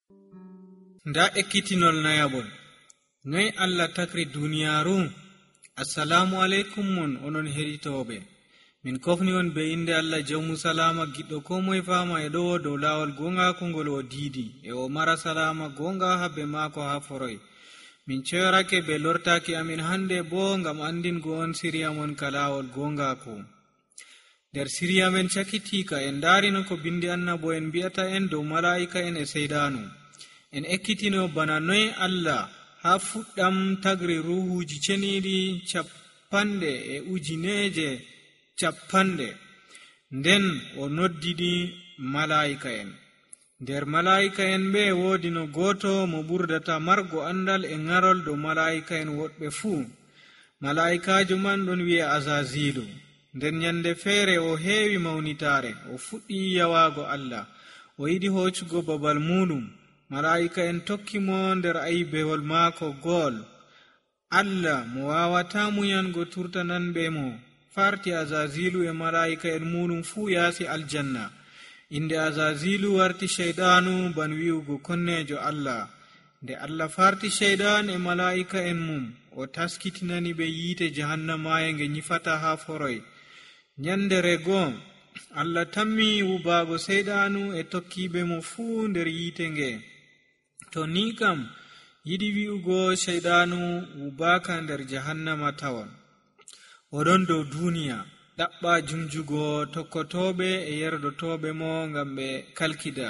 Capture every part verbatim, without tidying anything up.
nda ekkitinol nayabol. Noy Allah takri duniyaru? Assalamu alaikum mon onon heritoɓe. Min kofni on be inde Allah jawmu salama giɗɗo ko moye fama e ɗo dow lawol gonga kongol o didi e o mara salama gonga habbe mako ha foroy. Min ceyorake be lortaki amin hande bo ngam andingo on siriya mon kalawol gonga ko. Der siriya men cakitika en darino ko bindi annabo en bi'ata en dow malaika en e seydanu. En ekkitino bana noy Allah ha fuɗɗam tagri ruhuji ceniɗi cappanɗe e ujineje cappanɗe nden o noddidi malaika en. Nder malaika en ɓe wodi no goto mo ɓurdata margo andal e ngarol dow malaika en woɗɓe fuu. Malaikajo man ɗon wi'e Azazilu. Nden nyande feere o heewi mawnitare, o fuɗɗi yawago Allah, o yiɗi hoccugo babal muɗum. Malaika en tokki mo nder aibewol maako gool. Allah mo wawata muyango turtananɓe mo farti Azazilu e malaika en muɗum fuu yaasi aljanna. Inde Azazilu warti sheydanu ban wi'ugo konnejo Allah. Nde Allah farti sheydan e malaika en mum, o taskitinani ɓe yiite jahannamaye nge nyifata ha foroy. Nyandere goo Allah tammi wubago seydanu e tokkiɓe mo fuu nder yiite nge. To ni kam yiɗi wi'ugo sheydanu wubaka nder jahannama tawon. Oɗon dow duniya ɗaɓɓa jumjugo tokkotoɓe e yerdotoɓe mo ngam ɓe kalkida.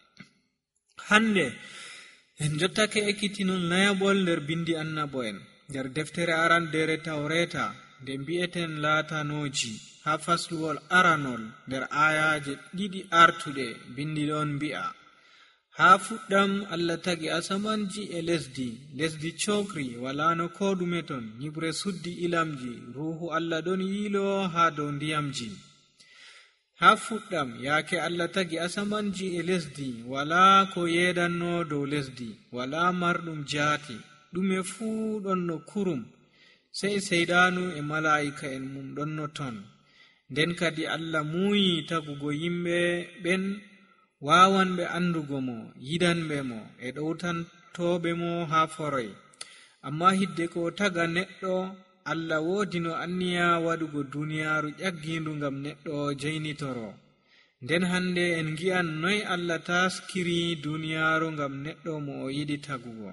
Hande en jottake ekkitinol nayabol nder bindi annabo en nder deftere arandere tawreta nde mbi'eten latanoji ha fasluwol aranol nder ayaje ɗiɗi artuɗe. bindi ɗon mbi'a ha fuɗɗam Allah tagi asamanji e lesdi, lesdi cokri wala no ko ɗume ton, nyibre suddi ilamji, ruhu Allah ɗon yilo ha dow ndiyamji. Ha fuɗɗam yaake Allah tagi asamanji e lesdi, wala ko yedanno dow lesdi, wala marɗum jaati, ɗume fuu ɗon no kurum, sei seydanu e malaika en mum ɗon no ton. Nden kadi Allah muuyi tagugo yimɓe ɓen wawanɓe andugo mo, yidanɓe mo e ɗowtantoɓe mo ha foroy. Amma hidde ko taga neɗɗo, Allah woodi no anniya waɗugo duniyaru ƴaggindu ngam neɗɗo jaynitoro. Nden hande en gi'an noy Allah taskiri duniyaru ngam neɗɗo mo o yiɗi tagugo.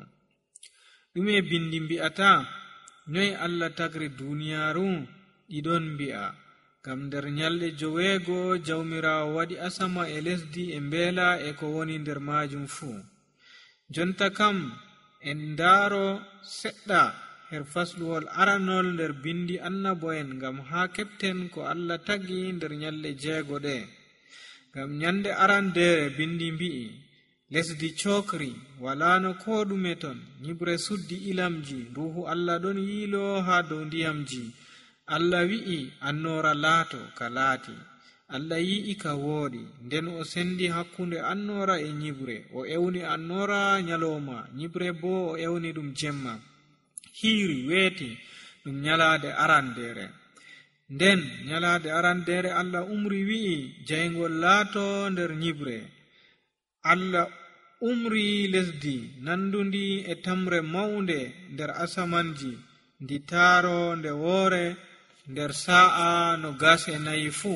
ɗume bindi mbi'ata? Noy Allah tagri duniyaru? ɗiɗon mbi'a ngam nder nyalɗe joweego jawmirawo waɗi asama e lesdi e mbeela e ko woni nder majum fuu. Jonta kam en ndaaro seɗɗa her fasluwol aranol nder bindi annabo en ngam ha kepten ko Allah tagi nder nyalɗe jeego ɗe. Ngam nyande arandere bindi mbi'i lesdi cokri wala no ko ɗume ton, nyibre suddi ilamji, ruhu Allah ɗon yilo ha dow ndiyamji. Allah wi'i annora laato ka laati, Allah yi'i ka wooɗi, nden o sendi hakkunde annora e nyibre, o ewni annora nyaloma, nyibre bo o ewni ɗum jemma. Hiiri weeti ɗum nyalade arandere. Nden nyalade arandere Allah umri wi'i jayngol laato nder nyibre. Allah umri lesdi nandundi e tamre mawnde nder asamanji, ndi taaro nde woore nder sa'a no gas e nayi fuu.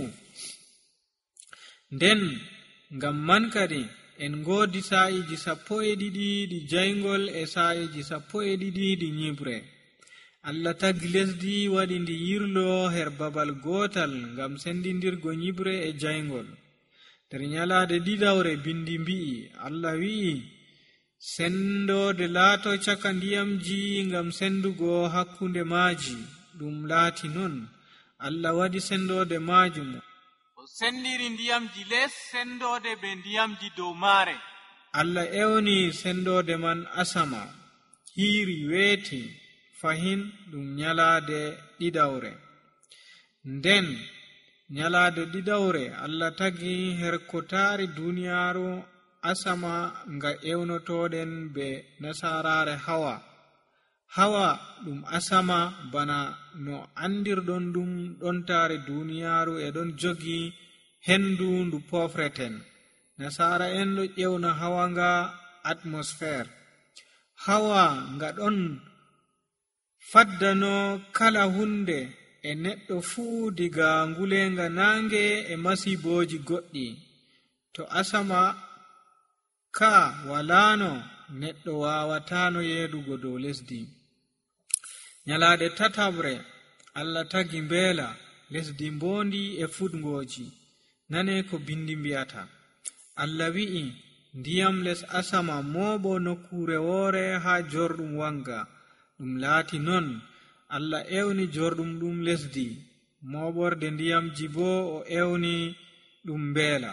Nden ngam man kadi en ngoodi sa'iji sappo e ɗiɗi ɗi jayngol e sa'iji sappo e ɗiɗi ɗi nyibre. Allah tagi lesdi waɗi ndi yirlo her babal gotal ngam sendindirgo nyibre e jayngol. Nder nyalade ɗiɗawre bindi mbi'i Allah wi'i sendode laato caka ndiyamji ngam sendugo hakkunde maaji. Ɗum laati non, Allah waɗi sendode majum, o sendiri ndiyamji les sendode be ndiyamji dow maare. Allah ewni sendode man asama. Hiiri weeti fahin ɗum nyalade ɗiɗawre. Nden nyalade ɗiɗawre Allah tagi her ko taari duniyaru asama nga ewnotoɗen be nasarare hawa. Hawa ɗum asama bana no andirɗon ɗum ɗon taari duniyaru e ɗon jogi hendu ndu pofreten. Nasara en ɗo ƴewna hawa nga atmosphere. Hawa nga ɗon faddano kala hunde e neɗɗo fuu diga ngulenga nange e masiboji goɗɗi. To asama ka walano neɗɗo wawatano yeedugo dow lesdi. Nyalade tatabre Allah tagi mbeela lesdi mbondi e fuɗngoji. Nane ko bindi mbiyata. Allah wi'i ndiyam les asama mooɓo nokkure woore ha jorɗum wanga. Ɗum laati non Allah ewni jorɗum ɗum lesdi. Mooɓorde ndiyamji bo o ewni ɗum mbeela.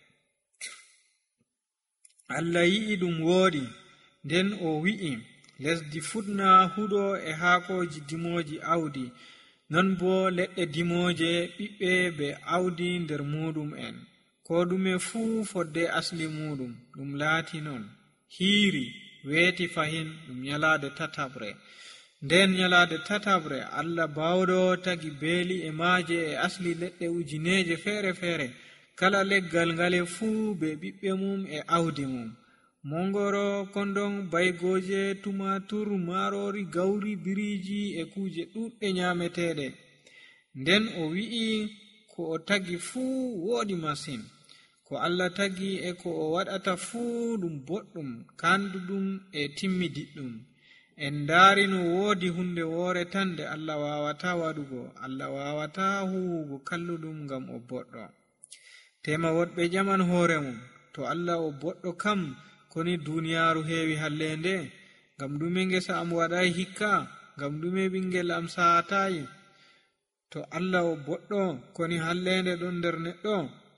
Allah yi'i ɗum woodi, nden o wi'i lesdi fuɗna huɗo e haakoji dimoji awdi. Non bo leɗɗe dimoje ɓiɓɓe be awdi nder muɗum en. Ko ɗume fuu fodde asli muɗum. Ɗum laati non. Hiiri weeti fahin ɗum nyalade tatabre. Nden nyalade tatabre Allah bawɗo tagi beeli e maaje e asli leɗɗe ujineje feere feere. Kala leggal ngale fuu be ɓiɓɓe mum e awdi mum. Mongoro, kondon, baygoje, tumatur, marori, gauri, biriji e kuje ɗuɗɗe nyameteɗe. Nden o wi'i ko o tagi fuu woodi masin. Ko Allah tagi e ko o waɗata fuu ɗum boɗɗum, kanduɗum e timmidiɗɗum. En ndaari no woodi hunde woore tan nde Allah wawata waɗugo. Allah wawata huwugo kalluɗum ngam o boɗɗo. Tema woɗɓe ƴaman hoore mum, to Allah o boɗɗo kam koni duniyaaru heewi hallende. Ngam ɗume ngesa am waɗai hikka? Ngam ɗume ɓingel am sahatayi? To Allah o boɗɗo koni hallende ɗon nder neɗɗo.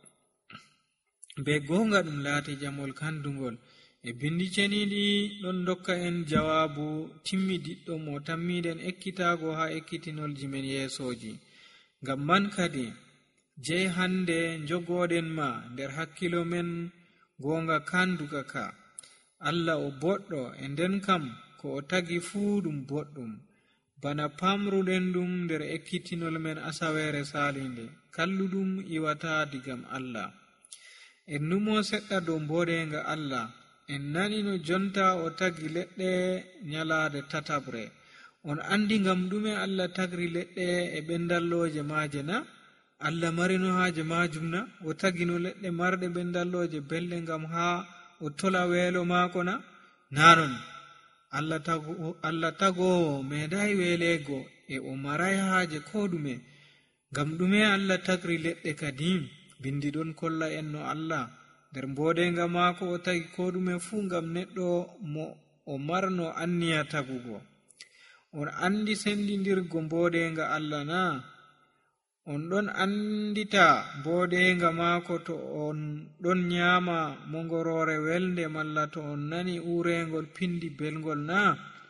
Be gonga ɗum laati jamol kandugol. E bindi ceniɗi ɗon dokka en jawabu timmidiɗɗo mo tammiɗen ekkitago ha ekkitinolji men yeesoji. Ngam man kadi jey hande jogoɗen ma nder hakkilo men gonga kanduga ka. Allah o boɗɗo e nden kam ko o tagi fuu ɗum boɗɗum. Bana pamruɗen ɗum nder ekkitinol men asawere salinde. Kalluɗum iwata digam Allah. En numo seɗɗa dow mboɗenga Allah. En nani no jonta o tagi leɗɗe nyalade tatabre. On andi ngam ɗume Allah tagri leɗɗe e ɓendalloje maaje na? Allah marino haaje majum na? O tagino leɗɗe marɗe ɓendalloje belɗe ngam ha o tola weelo maako na? Nanon Allah tago Allah tagowo meeɗai weelego e o marai haaje ko ɗume. Ngam ɗume Allah tagri leɗɗe kadi? Bindi ɗon kolla en no Allah nder mboɗenga maako o tagi ko ɗume fuu ngam neɗɗo mo o marno anniya tagugo. On andi sendidirgo mboɗenga Allah na? On ɗon andita mboɗenga maako to on ɗon nyama mongorore welde malla to on nani urengol pindi belgol na?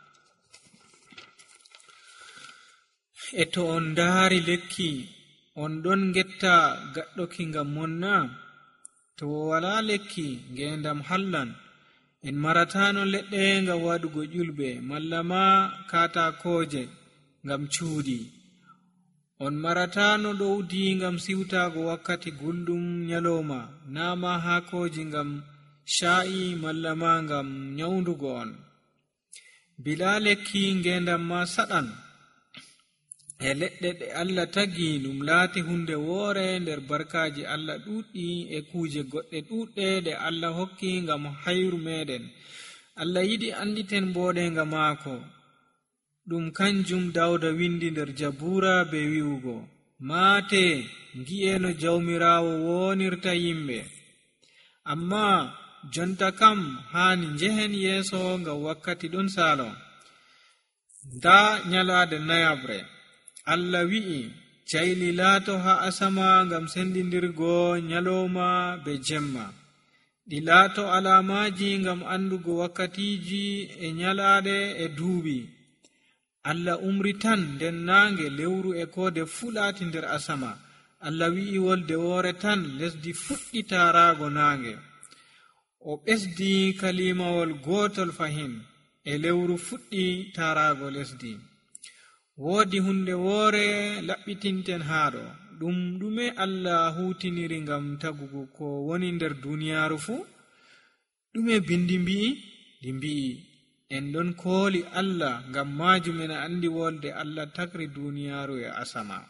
E to on ndaari lekki on ɗon getta gaɗɗoki ngam mon na? To wala lekki ngendam hallan. En maratano leɗɗe ngam waɗugo ƴulɓe malla ma katakoje ngam cuudi. On maratano ɗowdi ngam siwtago wakkati gulɗum nyaloma, nama hakoji ngam sha'i malla ma ngam nyawndugo on. Bila lekki ngendam ma saɗan. E leɗɗe ɗe Allah tagi ɗum laati hunde woore nder barkaji Allah ɗuɗɗi e kuje goɗɗe ɗuɗɗe ɗe Allah hokki ngam hayru meɗen. Allah yiɗi anditen mboɗenga maako. Ɗum kanjum Dawda windi nder Jabura be wi'ugo, maate ngi'e no jawmirawo wonirta yimɓe. Amma jonta kam hani njehen yeeso ngam wakkati ɗon salo. Da nyalade nayabre Allah wi'i jayli laato ha asama ngam sendindirgo nyaloma be jemma. Ɗi laato alamaji ngam andugo wakkatiji e nyalade e duuɓi. Allah umri tan nden nange lewru e kode fulati nder asama. Allah wi'i wolde woore tan lesdi fuɗɗi tarago nange. O ɓesdi kalimawol gotol fahin e lewru fuɗɗi tarago lesdi. Woodi hunde woore laɓɓitinten haɗo. Ɗum ɗume Allah hutiniri ngam tagugo ko woni nder duniyaaru fu? Ɗume bindi mbi'i? ɗi mbi'i en ɗon kooli Allah ngam majum en andi wolde Allah takri duniyaaru e asama.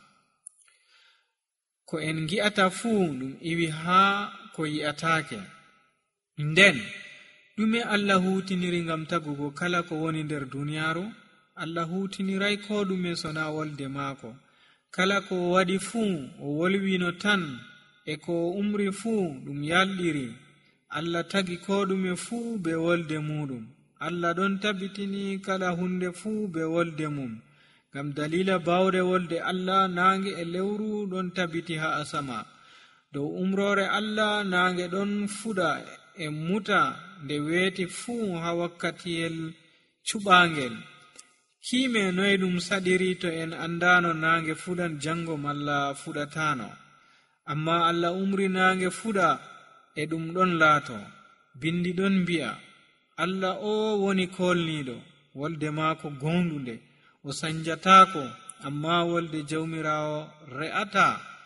Ko en gi'ata fuu ɗum iwi haa ko yi'ataake. Nden ɗume Allah hutiniri ngam tagugo kala ko woni nder duniyaaru? Allah hutinirai ko ɗume sona wolde maako. Kala ko o waɗi fuu o wolwino tan, e ko o umri fuu ɗum yalɗiri. Allah tagi ko ɗume fuu be wolde muɗum. Allah ɗon tabitini kala hunde fuu be wolde mum. Ngam dalila bawde wolde Allah, naange e lewru ɗon tabiti ha asama. Dow umrore Allah, naange ɗon fuɗa e muta nde weeti fuu ha wakkatiyel cuɓangel. Kime noy ɗum saɗiri to en andano naange fuɗan jango malla fuɗatano. Amma Allah umri naange fuɗa e ɗum ɗon laato. Bindi ɗon mbi'a Allah o woni kolniɗo, wolde maako gonɗunde, o sanjatako, amma wolde jawmirawo re'ata.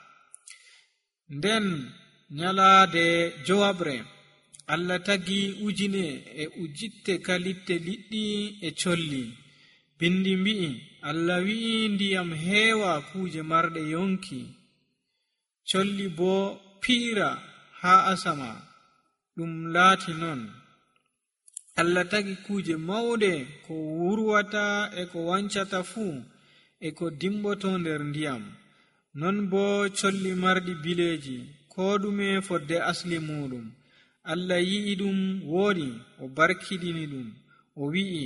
Nden nyalaade jowabre Allah tagi ujine e ujitte kalitte liɗɗi e colli. Bindi mbi'i Allah wi'i ndiyam heewa kuje marɗe yonki, colli bo piira ha asama. Ɗum laati non. Allah tagi kuje mauɗe ko wurwata e ko wancata fuu e ko dimboto nder ndiyam. Non bo colli marɗi bileji, ko ɗume fodde asli muɗum. Allah yi'i ɗum woɗi, o barkiɗini ɗum, o wi'i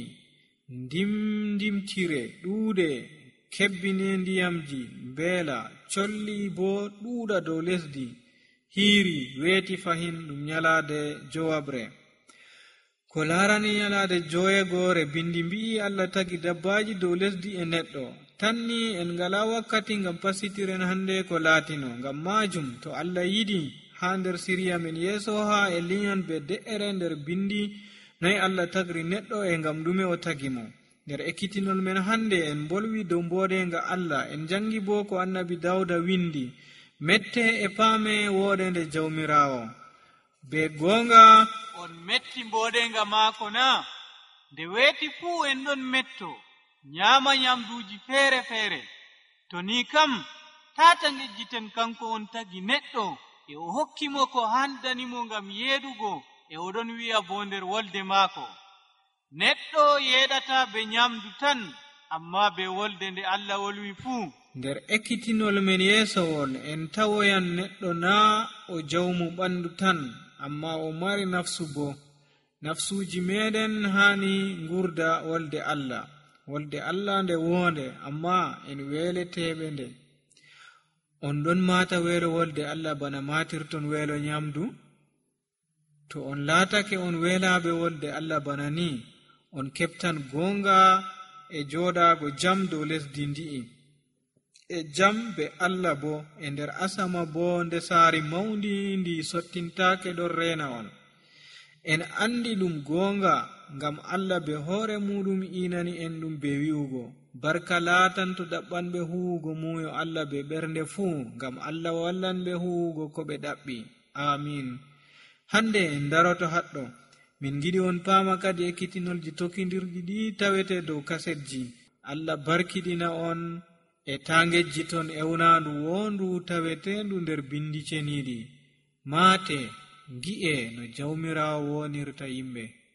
ndimdimtire ɗuuɗe, kebbine ndiyamji mbeela, colli bo ɗuuɗa dow lesdi, hiiri weeti fahin. Ɗum nyalaade jowabre. Ko laarani nyalaade jowegoore, bindi mbi'i Allah tagi dabbaji dow lesdi e neɗɗo. Tanni en ngala wakkati ngam pasitiren hande ko laatino. Ngam majum to Allah yiɗi ha nder siriya men yeeso ha e linyan be de'ere nder bindi noy Allah tagri neɗɗo e ngam ɗume o tagi mo. Nder ekkitinol men hande en bolwi dow mboɗenga Allah. En jangi bo ko annabi Dawda windi, mette e paame woɗende jawmirawo. Be gonga on metti mboɗenga maako na? Nde weeti fuu en ɗon metto nyama nyamduji feere feere. To ni kam tata ngejjiten kanko on tagi neɗɗo e o hokkimo ko handanimo ngam yeedugo, e oɗon wi'a bo nder wolde maako neɗɗo yeeɗata be nyamdu tan, amma be wolde nde Allah wolwi fuu. Nder ekkitinol men yeesowol en tawoyan neɗɗo na o jawmu ɓandu tan, amma o mari nafsu bo. Nafsuji meɗen hani ngurda wolde Allah. Wolde Allah nde wonde, amma en weleteɓe nde. On ɗon mata weelo wolde Allah bana matirton weelo nyamdu? To on laatake on weelaɓe wolde Allah bana ni, on keptan gonga e joɗago jam dow lesdi ndi'i, e jam be Allah bo e nder asama bo nde saari mawndi ndi sottintake ɗon reena on. En andi ɗum gonga ngam Allah be hoore muɗum inani en ɗum be wi'ugo barka laatan to ɗaɓɓanɓe huwugo muyo Allah be ɓernde fuu, ngam Allah wallan ɓe huwugo ko ɓe ɗaɓɓi. Amin. Hande en daroto haɗɗo. Min giɗi on paama kadi ekkitinolji tokkidirɗi ɗi tawete dow kasetji. Allah barkiɗina on e tangejji ton ewnandu wondu tawetendu nder bindi ceniɗi. Maate gi'e no jawmirawo wonirta yimɓe.